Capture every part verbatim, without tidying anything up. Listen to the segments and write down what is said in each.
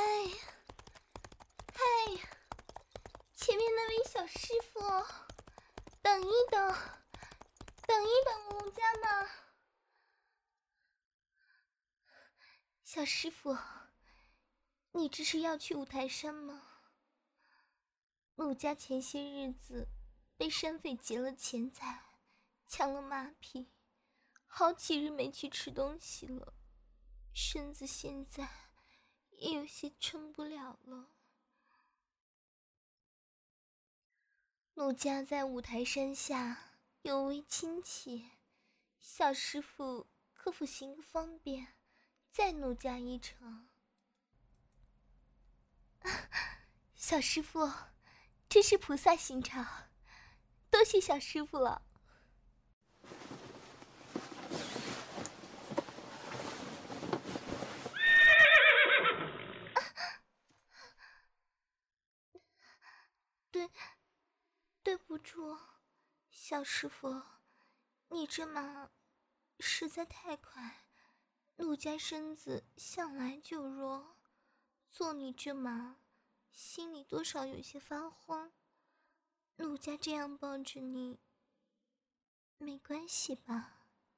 哎，嗨，前面那位小师傅，等一等，等一等，奴家嘛。小师傅，你这是要去五台山吗？奴家前些日子被山匪劫了钱财，抢了马匹，好几日没去吃东西了，身子现在也有些撑不了了。奴家在五台山下有位亲戚，小师傅可否行个方便，载奴家一程？小师傅，真是菩萨心肠，多谢小师傅了。对，对不住，小师傅，你这马实在太快，奴家身子向来就弱，坐你这马，心里多少有些发慌。奴家这样抱着你，没关系吧？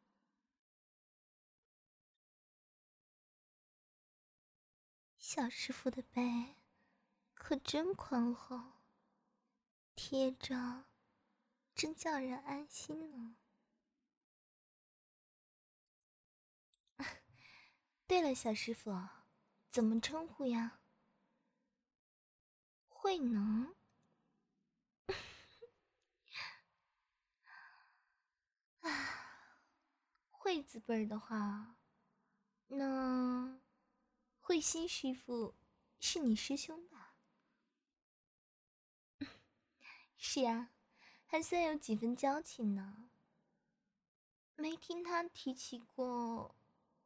小师傅的背可真宽厚，贴着真叫人安心呢。对了，小师傅，怎么称呼呀？慧能。啊，慧字辈儿的话，那慧心师傅是你师兄吧？是啊，还算有几分交情呢。没听他提起过。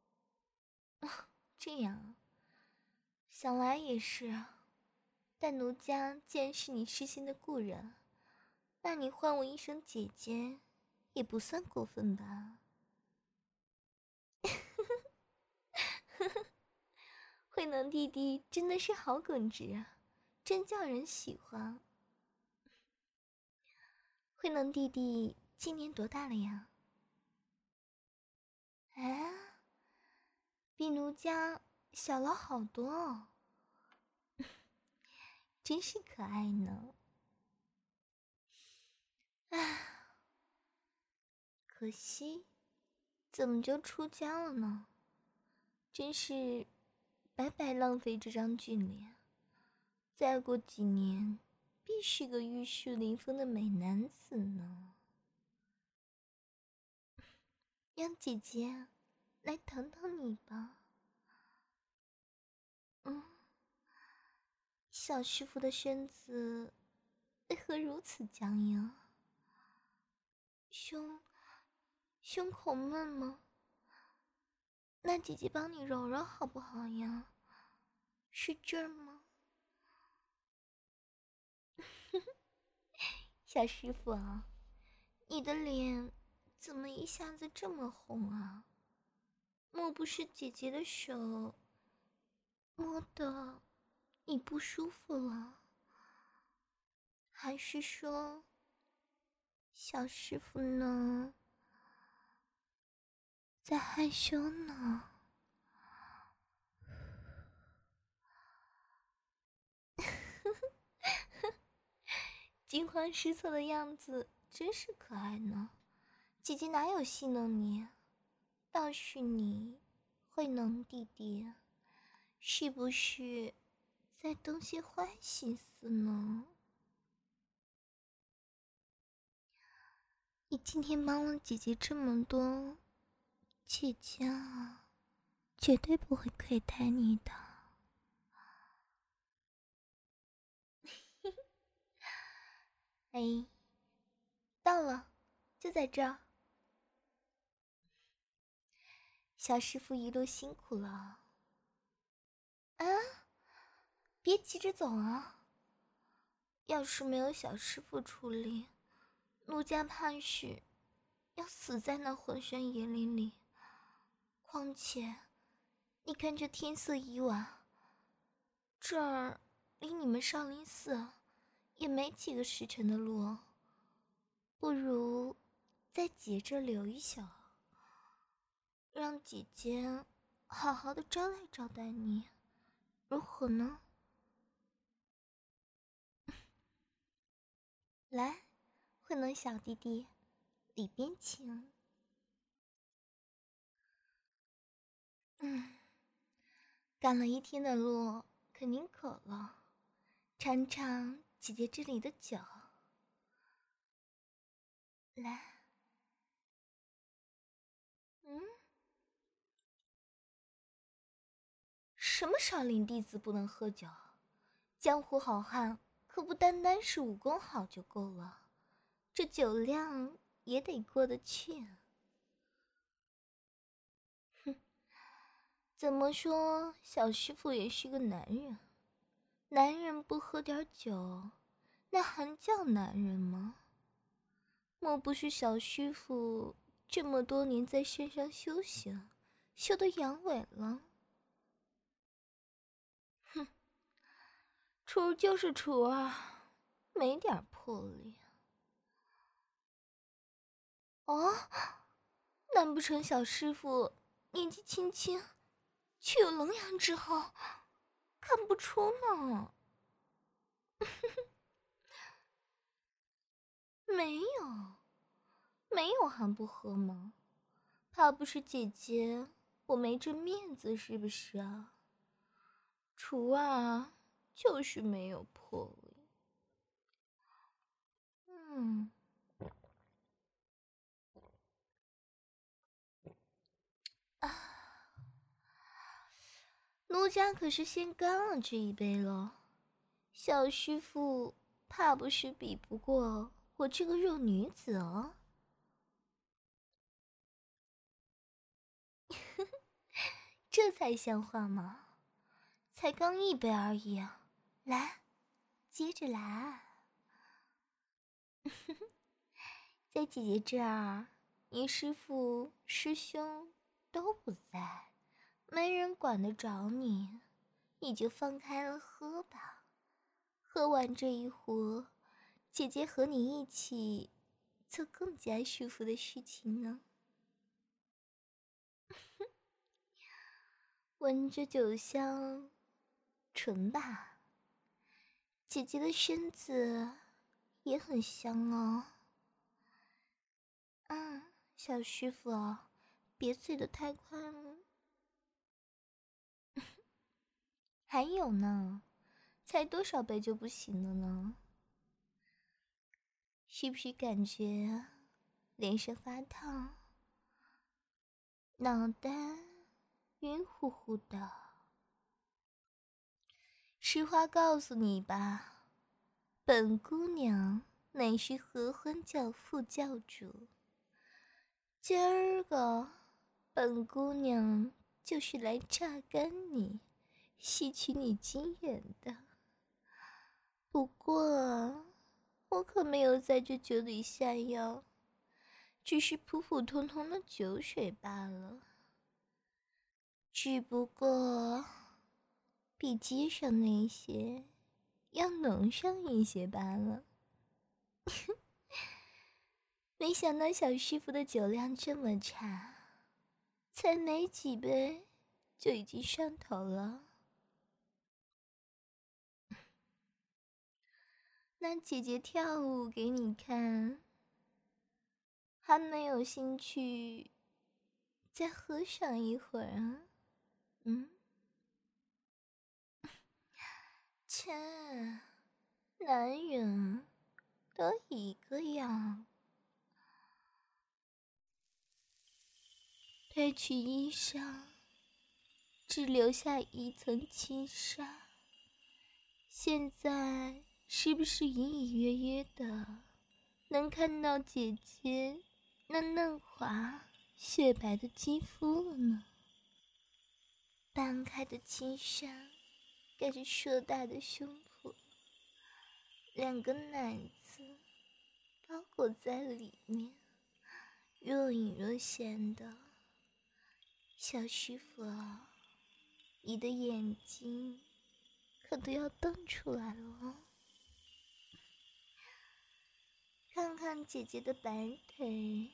这样，想来也是。但奴家既然是你师兄的故人，那你唤我一声姐姐，也不算过分吧？慧能弟弟真的是好耿直啊，真叫人喜欢。慧能弟弟今年多大了呀？哎，比奴家小了好多哦，真是可爱呢。唉，可惜，怎么就出家了呢？真是白白浪费这张俊脸，再过几年必是个玉树临风的美男子呢。让姐姐来疼疼你吧。嗯，小师傅的身子为何如此僵硬？胸胸口闷吗？那姐姐帮你揉揉好不好呀？是这儿吗？小师傅啊，你的脸怎么一下子这么红啊？莫不是姐姐的手摸的你不舒服了？还是说小师傅呢在害羞呢？惊慌失措的样子真是可爱呢。姐姐哪有戏弄你？倒是你，慧能弟弟，是不是在动些坏心思呢？你今天帮了姐姐这么多，姐姐啊，绝对不会亏待你的。哎，到了，就在这儿。小师傅一路辛苦了。啊，别急着走啊！要是没有小师傅出力，奴家怕是要死在那荒山野岭里。况且，你看这天色已晚， 这儿离你们少林寺也没几个时辰的路，不如在姐这留一宿，让姐姐好好的招待招待你，如何呢？来，慧能小弟弟，里边请。嗯，赶了一天的路，肯定渴了，尝尝姐姐这里的酒。来。嗯，什么少林弟子不能喝酒？江湖好汉可不单单是武功好就够了，这酒量也得过得去。哼，怎么说，小师傅也是个男人，男人不喝点酒，那还叫男人吗？莫不是小师傅这么多年在山上修行，修得阳痿了？哼，雏儿就是雏儿，没点魄力。哦，难不成小师傅年纪轻轻，却有棱阳之后？看不出呢。没有，没有还不喝吗？怕不是姐姐我没这面子是不是啊？雏啊，就是没有魄力。嗯。啊，奴家可是先干了这一杯了，小师傅怕不是比不过我这个弱女子哦。这才像话吗？才刚一杯而已，来，接着来。在姐姐这儿，你师父师兄都不在，没人管得着你，你就放开了喝吧。喝完这一壶，姐姐和你一起做更加舒服的事情呢。闻着酒香，纯吧？姐姐的身子也很香哦。嗯，小师傅，别醉得太快了。还有呢，才多少杯就不行了呢？是不是感觉脸上发烫，脑袋晕乎乎的？实话告诉你吧，本姑娘乃是合欢教副教主，今儿个本姑娘就是来榨干你，吸取你精元的。不过我可没有在这酒里下药，只是普普通通的酒水罢了，只不过比街上那些要浓上一些罢了。没想到小师傅的酒量这么差，才没几杯就已经上头了。那姐姐跳舞给你看，还没有兴趣再喝上一会儿啊？嗯，切，男人都一个样。褪去衣裳，只留下一层轻纱。现在是不是隐隐约约的能看到姐姐那嫩滑雪白的肌肤了呢？半开的轻纱盖着硕大的胸脯，两个奶子包裹在里面，若隐若现的。小师傅，你的眼睛可都要瞪出来了。看看姐姐的白腿，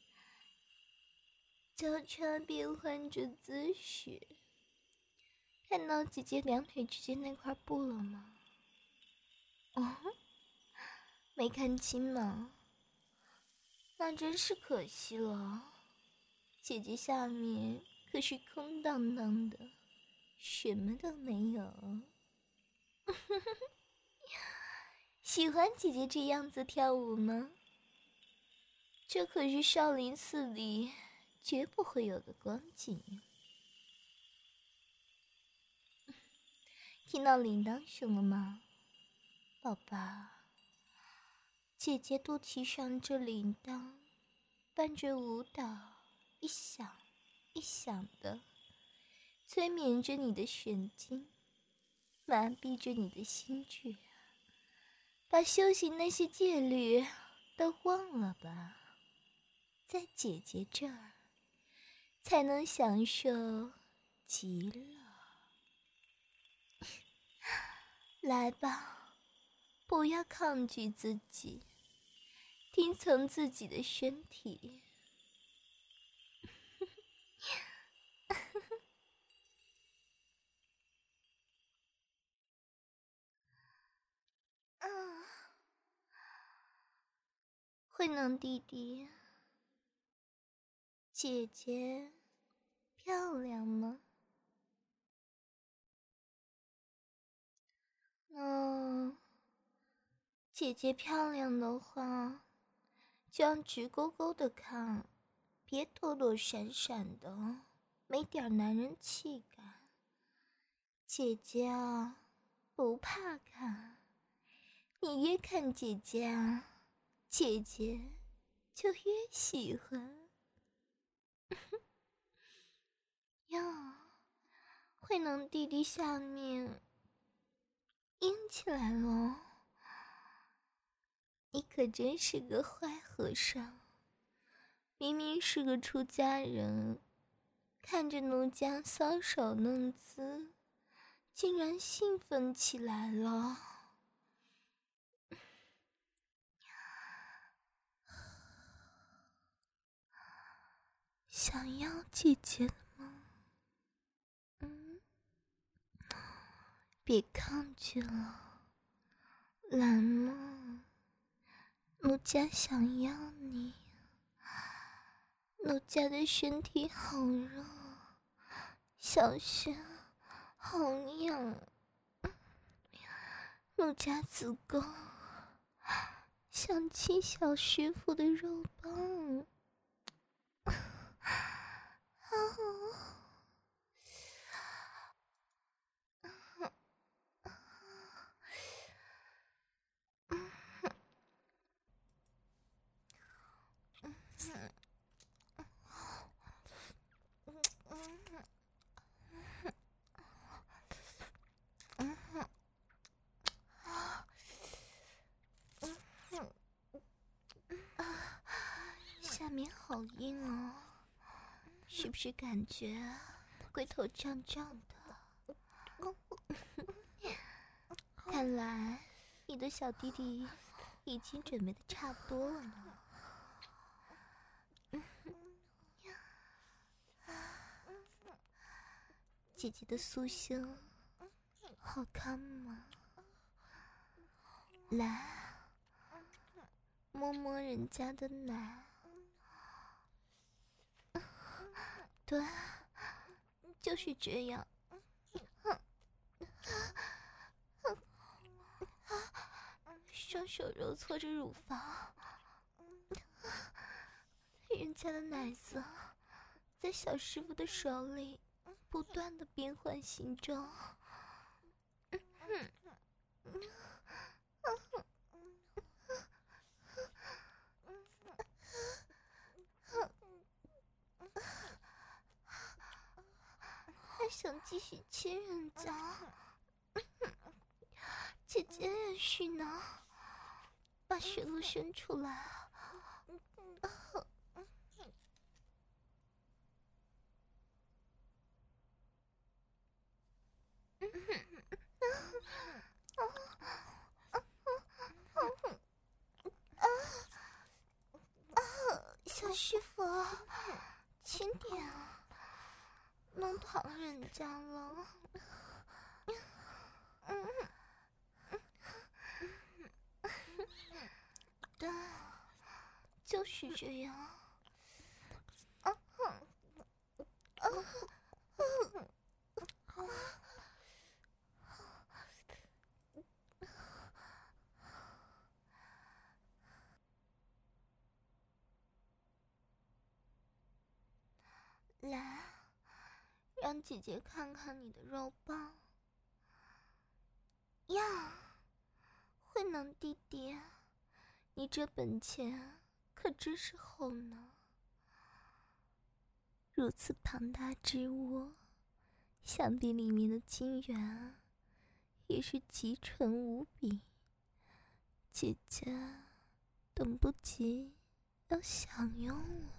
交叉变换着姿势。看到姐姐两腿之间那块布了吗？哦，没看清吗？那真是可惜了。姐姐下面可是空荡荡的，什么都没有。喜欢姐姐这样子跳舞吗？这可是少林寺里绝不会有的光景。听到铃铛声了吗，宝宝？姐姐肚脐上这铃铛伴着舞蹈，一响一响的，催眠着你的神经，麻痹着你的心智，把修行那些戒律都忘了吧。在姐姐这儿才能享受极乐。来吧，不要抗拒自己，听从自己的身体。嗯，慧能弟弟，姐姐漂亮吗？嗯，姐姐漂亮的话，就要直勾勾的看，别躲躲闪闪的，没点男人气概。姐姐啊，不怕看，你越看姐姐啊，姐姐就越喜欢。哟，慧能弟弟下面硬起来了。你可真是个坏和尚，明明是个出家人，看着奴家搔首弄姿，竟然兴奋起来了。想要姐姐了吗？嗯，别抗拒了，来嘛，奴家想要你。奴家的身体好热，小穴好痒，奴家子宫想亲小师傅的肉棒。下面好硬哦，是不是感觉龟头胀胀的？看来你的小弟弟已经准备的差不多了呢。姐姐的酥胸好看吗？来，摸摸人家的奶。对，就是这样。双手揉搓着乳房，人家的奶子在小师傅的手里不断的变换形状。还想继续亲人家，姐姐也是呢，把舌头伸出来。 心点啊，弄疼人家了。嗯，对，就是这样。啊啊啊！来，让姐姐看看你的肉棒。呀，慧能弟弟，你这本钱可真是厚呢。如此庞大之物，想必里面的金元也是极纯无比。姐姐等不及要享用了。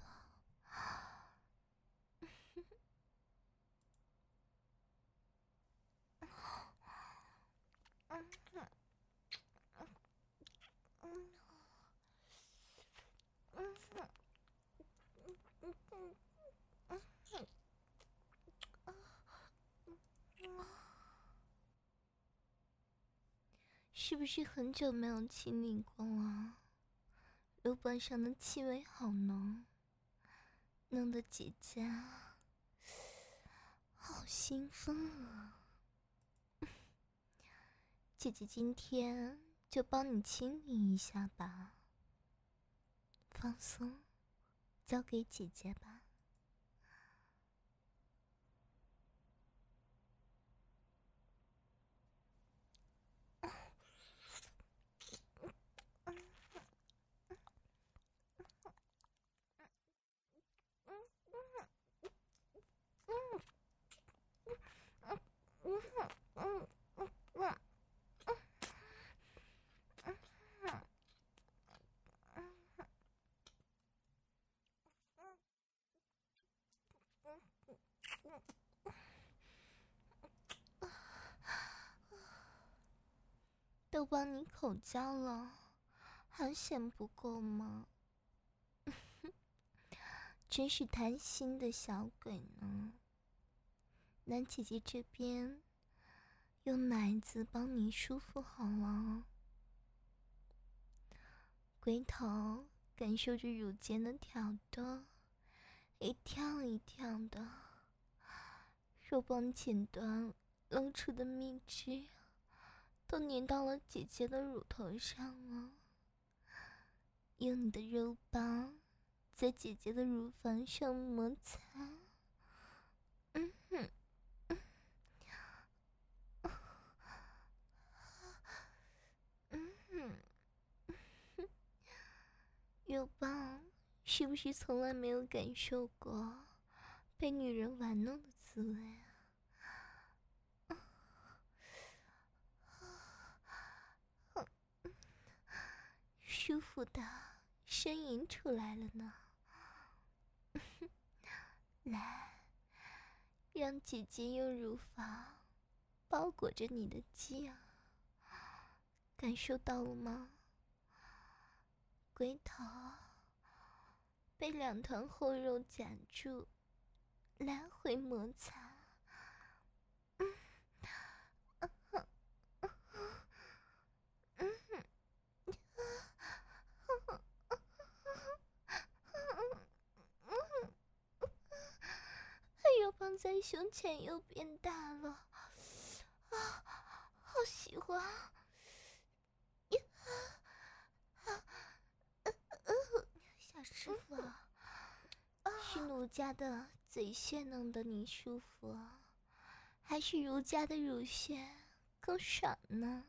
是不是很久没有亲你过了？肉棒上的气味好浓，弄得姐姐啊好兴奋啊！姐姐今天就帮你亲你一下吧，放松，交给姐姐吧。都帮你口交了，还嫌不够吗？真是贪心的小鬼呢。那姐姐这边用奶子帮你舒服好了，龟头感受着乳尖的挑逗，一跳一跳的，肉棒前端露出的蜜汁都粘到了姐姐的乳头上了。用你的肉棒在姐姐的乳房上摩擦，嗯哼，嗯哼，肉棒是不是从来没有感受过被女人玩弄的滋味啊？舒服的呻吟出来了呢。来，让姐姐用乳房包裹着你的鸡啊，感受到了吗？龟头被两团厚肉夹住，来回摩擦。嗯，嗯哼，嗯哼，肉棒在胸前又变大了，啊，好喜欢！呀，啊，呃呃，小师傅，是奴家的嘴穴弄得你舒服，还是儒家的乳穴更爽呢？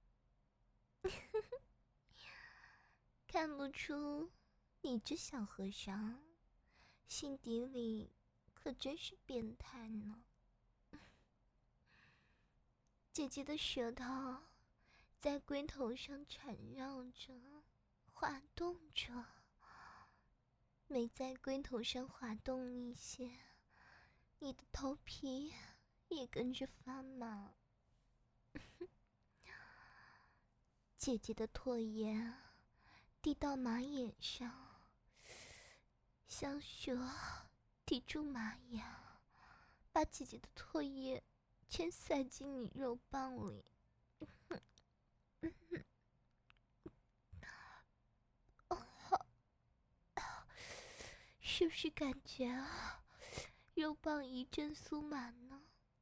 看不出你这小和尚心底里可真是变态呢。姐姐的舌头在龟头上缠绕着，滑动着，每在龟头上滑动一些，你的头皮也跟着发麻。姐姐的唾液滴到马眼上，像蛇抵住马眼，把姐姐的唾液全塞进你肉棒里。是不是感觉啊，肉棒一阵酥麻呢？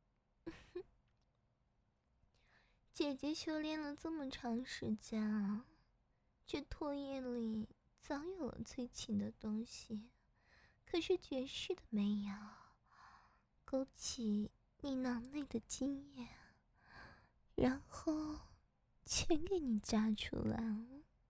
姐姐修炼了这么长时间啊，这唾液里早有了催情的东西，可是绝世的没有，勾起你脑内的精液，然后全给你扎出来了。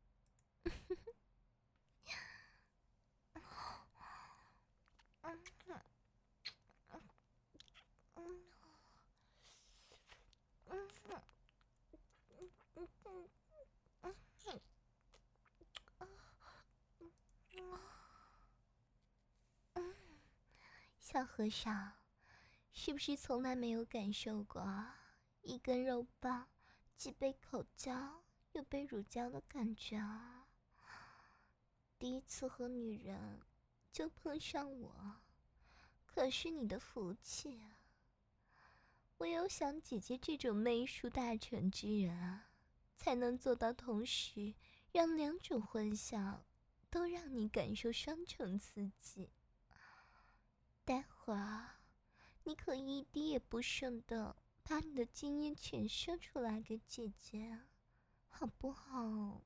小和尚，是不是从来没有感受过一根肉棒既被口交又被乳交的感觉啊？第一次和女人就碰上我，可是你的福气啊！唯有像姐姐这种媚术大成之人啊，才能做到同时让两种欢笑都让你感受双重刺激。待会儿你可一滴也不剩的把你的精液全射出来给姐姐，好不好？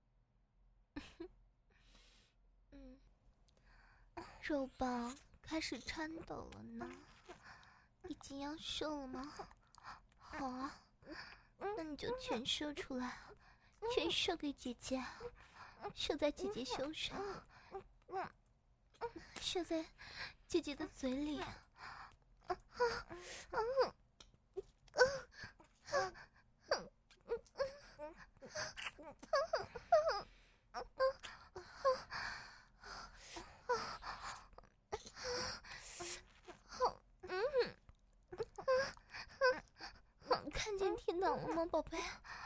嗯，肉棒开始颤抖了呢，已经要射了吗？好啊，那你就全射出来，全射给姐姐，射在姐姐胸上，射在姐姐的嘴里。看见听到了吗，宝贝？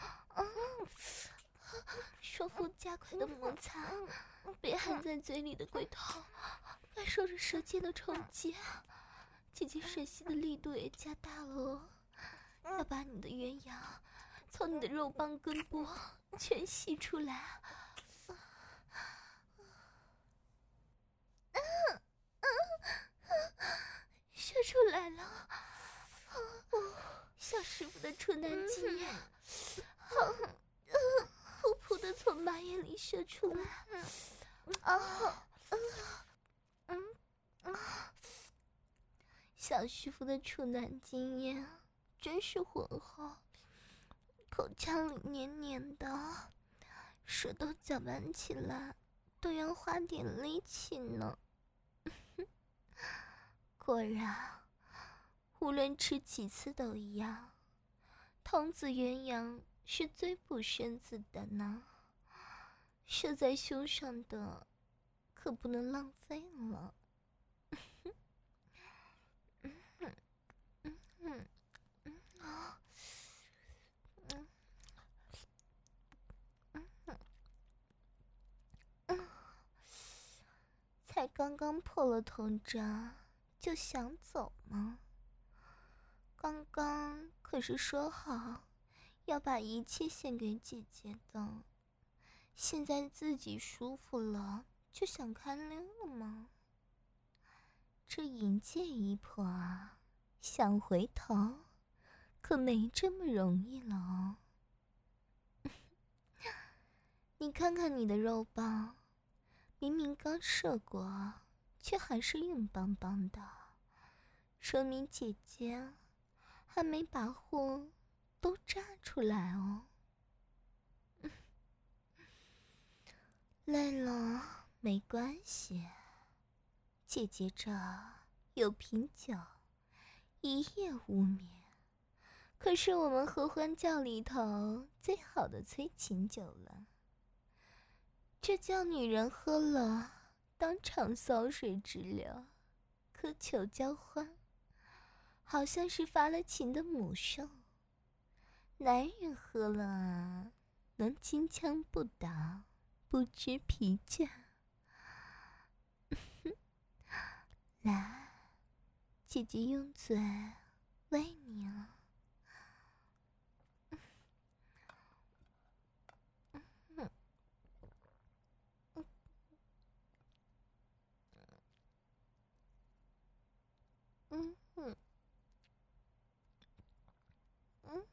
手腹加快的摩擦，被含在嘴里的龟头感受着舌尖的冲击，姐姐吮吸的力度也加大了哦，要把你的鸳鸯从你的肉棒根部全吸出来。射出来了，小师傅的处男经验，噗噗的从马眼里射出来。啊，嗯啊，小师傅的处男经验真是浑厚，口腔里黏黏的，舌头搅拌起来都要花点力气呢。果然，无论吃几次都一样，童子鸳鸯是最不生子的呢。射在胸上的可不能浪费了。才刚刚破了铜闸就想走吗？刚刚可是说好要把一切献给姐姐的，现在自己舒服了就想开溜了吗？这银戒一破啊，想回头可没这么容易了哦。你看看你的肉棒，明明刚射过，却还是硬邦邦的，说明姐姐还没把货都炸出来哦。累了没关系，姐姐这有瓶酒，一夜无眠，可是我们合欢教里头最好的催情酒了。这叫女人喝了当场骚水直流，渴求交欢，好像是发了情的母兽。男人喝了啊，能金枪不倒，不知疲倦。 来，姐姐用嘴喂你啊。嗯嗯嗯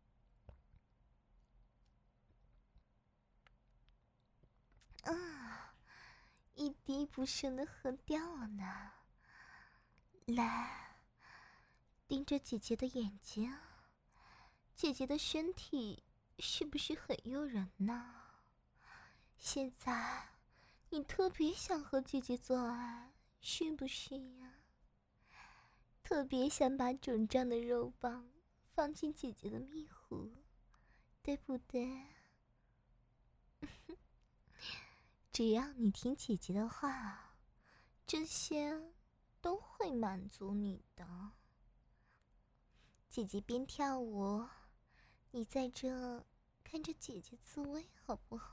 啊，一滴不剩的喝掉了呢。来，盯着姐姐的眼睛，姐姐的身体是不是很诱人呢？现在你特别想和姐姐做爱，是不是呀？特别想把肿胀的肉棒放进姐姐的蜜壶，对不对？只要你听姐姐的话，这些都会满足你的。姐姐边跳舞，你在这看着姐姐自慰好不好？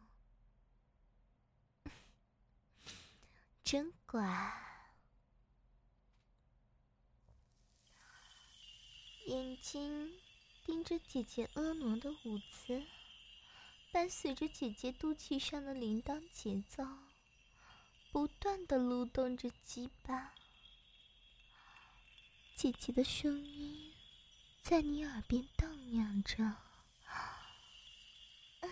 真乖。眼睛盯着姐姐婀娜的舞姿，伴随着姐姐肚脐上的铃铛节奏，不断地撸动着鸡巴。姐姐的声音在你耳边荡漾着，啊啊，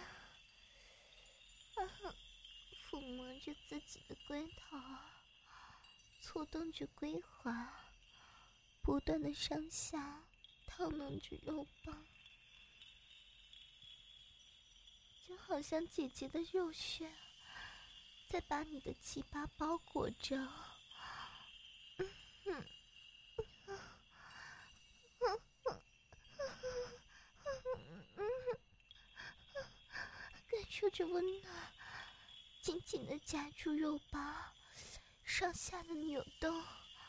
抚摸着自己的龟头，搓动着龟环，不断的上下套弄着肉棒，就好像姐姐的肉穴在把你的鸡巴包裹着。嗯嗯感受着温暖，紧紧地夹住肉棒，上下的扭动。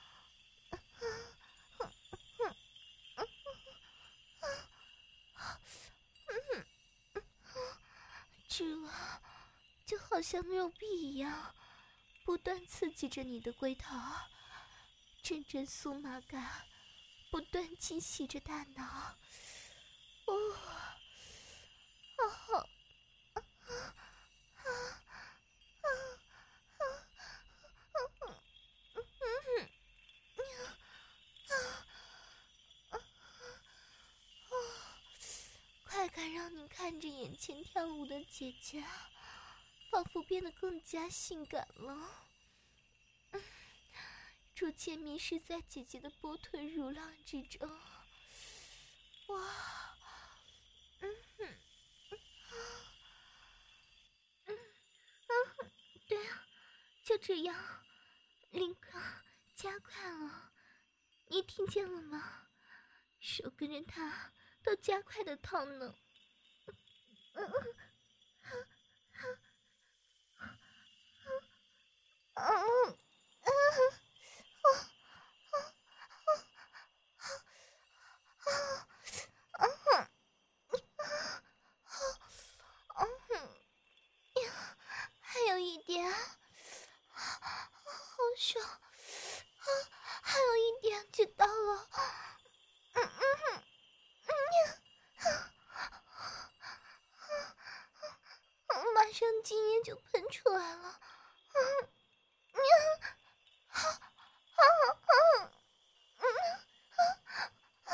这就好像肉壁一样，不断刺激着你的龟头，阵阵酥麻感不断侵袭着大脑。哦，哦，快感让你看着眼前跳舞的姐姐，仿佛变得更加性感了。嗯，逐渐迷失在姐姐的波腿如浪之中。哇，嗯哼，嗯嗯，对啊，就这样，立刻加快了，你听见了吗？手跟着他都加快的烫呢。嗯嗯嗯嗯还有一点，好爽，还有一点就到了。嗯嗯嗯，马上精液就喷出来了。嗯嗯啊啊啊嗯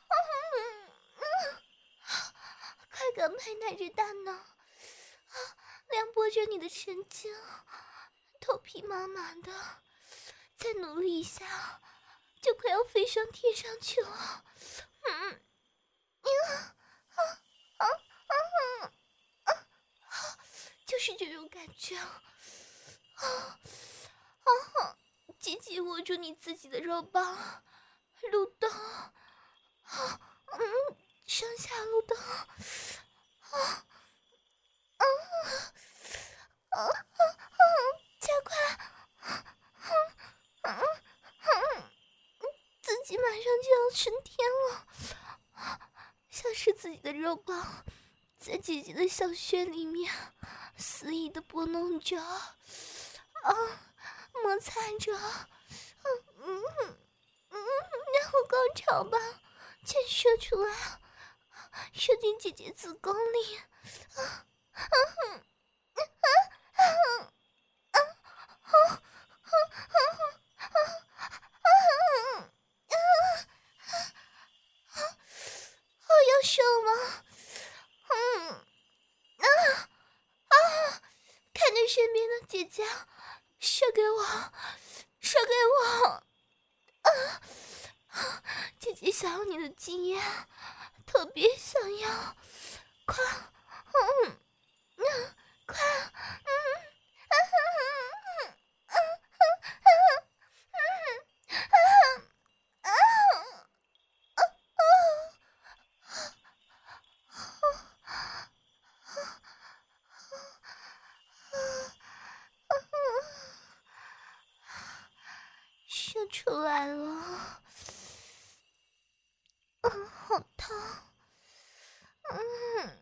嗯，快感拍打着大脑，撩拨着你的神经，头皮麻麻的，再努力一下，就快要飞上天上去了。嗯嗯啊啊啊啊！就是这种感觉。啊啊！紧紧握住你自己的肉棒，蠕动，啊嗯，上下蠕动，啊啊啊啊！加快，啊啊啊！自己马上就要升天了，像是自己的肉棒在姐姐的小穴里面肆意的拨弄着，啊，摩擦着，啊， 嗯嗯，让我高潮吧，快射出来，射进姐姐子宫里。啊啊啊啊啊啊我要射了。嗯啊啊！看着身边的姐姐，射给我，射给我！啊！姐姐想要你的经验，特别想要，快，嗯，嗯，快，嗯，啊啊啊啊啊啊啊啊啊！射出来了，嗯，好痛，嗯，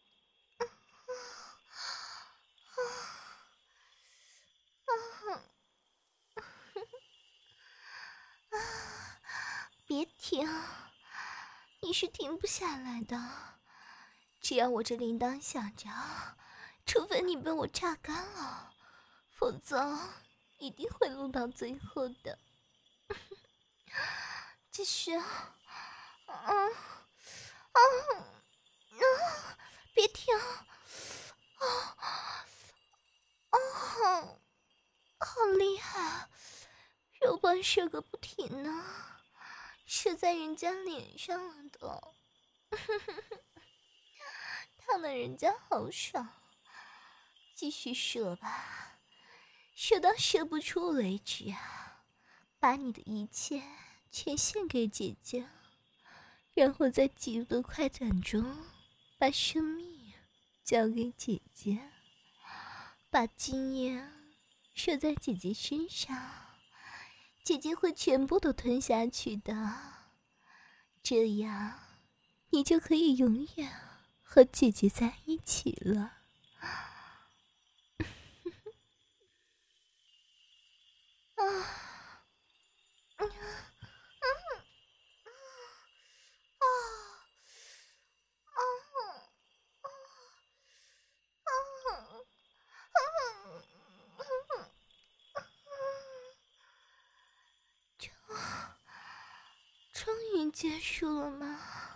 别停，你是停不下来的。只要我这铃铛响着，除非你被我榨干了，否则一定会录到最后的。继续，嗯嗯嗯，别停，啊啊，好厉害，肉棒射个不停呢，射在人家脸上了都，烫得人家好爽。继续射吧，射到射不出为止啊！把你的一切全献给姐姐，然后在极度快感中，把生命交给姐姐，把经验射在姐姐身上，姐姐会全部都吞下去的。这样，你就可以永远和姐姐在一起了。啊，嗯嗯啊啊啊啊！终终于结束了吗？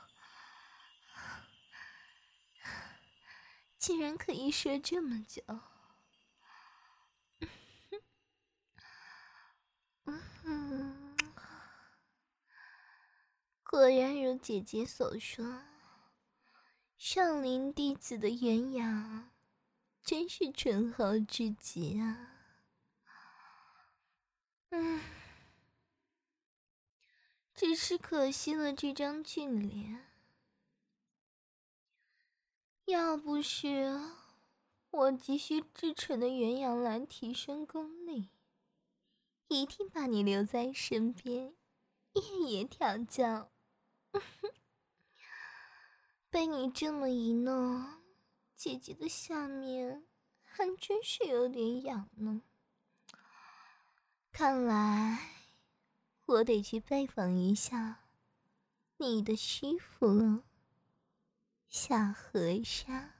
竟然可以射这么久。嗯，果然如姐姐所说，上林弟子的元阳真是醇厚至极啊。嗯，只是可惜了这张俊脸。要不是我急需至纯的元阳来提升功力，一定把你留在身边，夜夜调教。被你这么一弄，姐姐的下面还真是有点痒呢。看来我得去拜访一下你的师傅了，小和尚。